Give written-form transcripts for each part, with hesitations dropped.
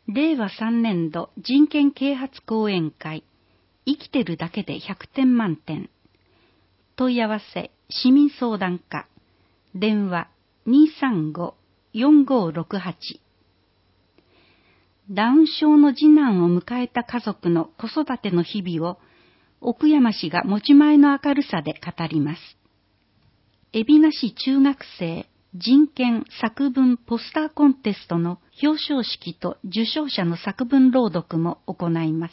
令和3年度人権啓発講演会、生きてるだけで100点満点。問い合わせ、市民相談課、電話235-4568。ダウン症の次男を迎えた家族の子育ての日々を、奥山氏が持ち前の明るさで語ります。海老名市中学生人権作文ポスターコンテストの表彰式と受賞者の作文朗読も行います。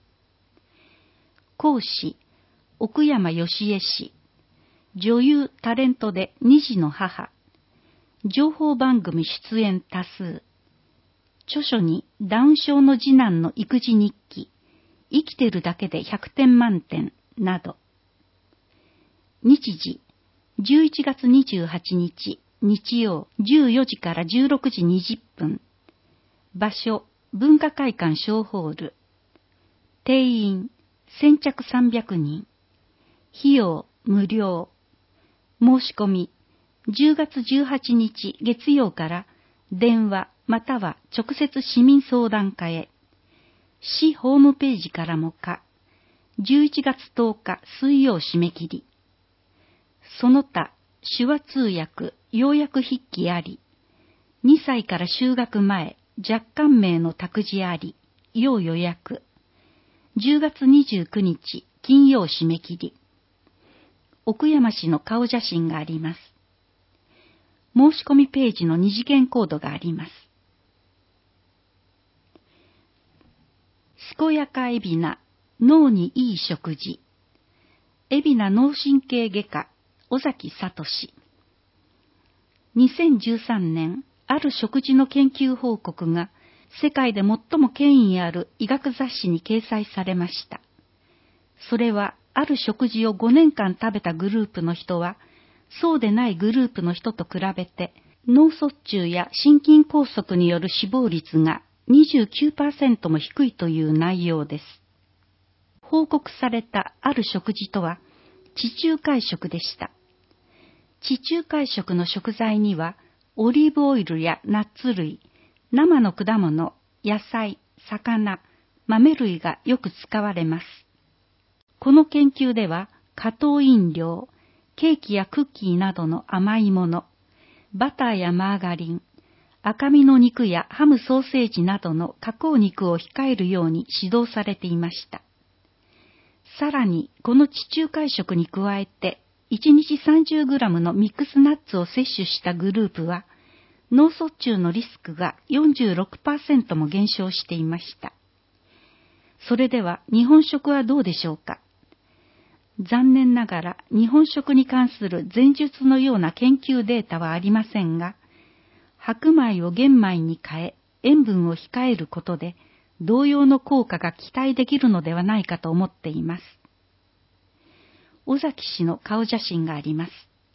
講師、奥山義恵氏、女優タレントで2児の母、情報番組出演多数、著書にダウン症の次男の育児日記、生きてるだけで100点満点など。日時、11月28日、日曜14時から16時20分。場所、文化会館小ホール。定員、先着300人。費用、無料。申し込み、10月18日月曜から電話または直接市民相談課へ。市ホームページからもか。11月10日水曜締め切り。その他、手話通訳、要約筆記あり。2歳から就学前、若干名の託児あり。要予約。10月29日金曜締め切り。奥山氏の顔写真があります。申し込みページの2次元コードがあります。健やか海老名、脳にいい食事。海老名脳神経外科、尾崎聡。2013年、ある食事の研究報告が世界で最も権威ある医学雑誌に掲載されました。それは、ある食事を5年間食べたグループの人は、そうでないグループの人と比べて、脳卒中や心筋梗塞による死亡率が 29% も低いという内容です。報告されたある食事とは、地中海食でした。地中海食の食材には、オリーブオイルやナッツ類、生の果物、野菜、魚、豆類がよく使われます。この研究では、加糖飲料、ケーキやクッキーなどの甘いもの、バターやマーガリン、赤身の肉やハムソーセージなどの加工肉を控えるように指導されていました。さらに、この地中海食に加えて、1日 30g のミックスナッツを摂取したグループは、脳卒中のリスクが 46% も減少していました。それでは日本食はどうでしょうか。残念ながら日本食に関する前述のような研究データはありませんが、白米を玄米に変え、塩分を控えることで、同様の効果が期待できるのではないかと思っています。尾崎氏の顔写真があります。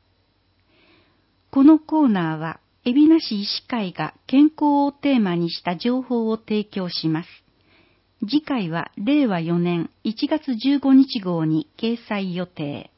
このコーナーは、海老名市医師会が健康をテーマにした情報を提供します。次回は令和4年1月15日号に掲載予定。